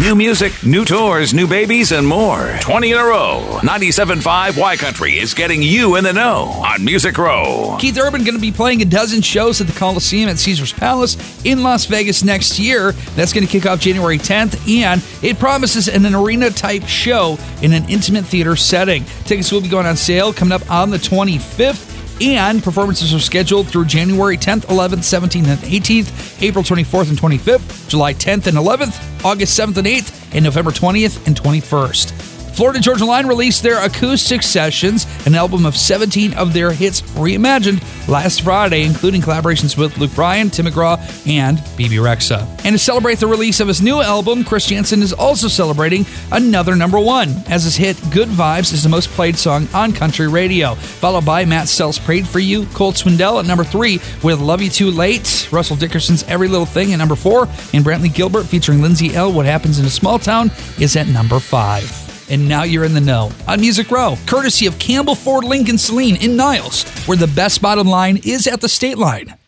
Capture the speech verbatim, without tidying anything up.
New music, new tours, new babies, and more. twenty in a row. ninety-seven point five Y Country is getting you in the know on Music Row. Keith Urban going to be playing a dozen shows at the Coliseum at Caesars Palace in Las Vegas next year. That's going to kick off January tenth, and it promises an arena-type show in an intimate theater setting. Tickets will be going on sale coming up on the twenty-fifth, and performances are scheduled through January tenth, eleventh, seventeenth, and eighteenth, April twenty-fourth and twenty-fifth, July tenth and eleventh, August seventh and eighth, and November twentieth and twenty-first. Florida Georgia Line released their acoustic sessions, an album of seventeen of their hits reimagined last Friday, including collaborations with Luke Bryan, Tim McGraw, and B B Rexa. And to celebrate the release of his new album, Chris Janson is also celebrating another number one, as his hit Good Vibes is the most played song on country radio, followed by Matt Stell's Prayed For You, Colt Swindell at number three with Love You Too Late, Russell Dickerson's Every Little Thing at number four, and Brantley Gilbert featuring Lindsay L. What Happens in a Small Town is at number five. And now you're in the know on Music Row, courtesy of Campbell Ford Lincoln Saline in Niles, where the best bottom line is at the state line.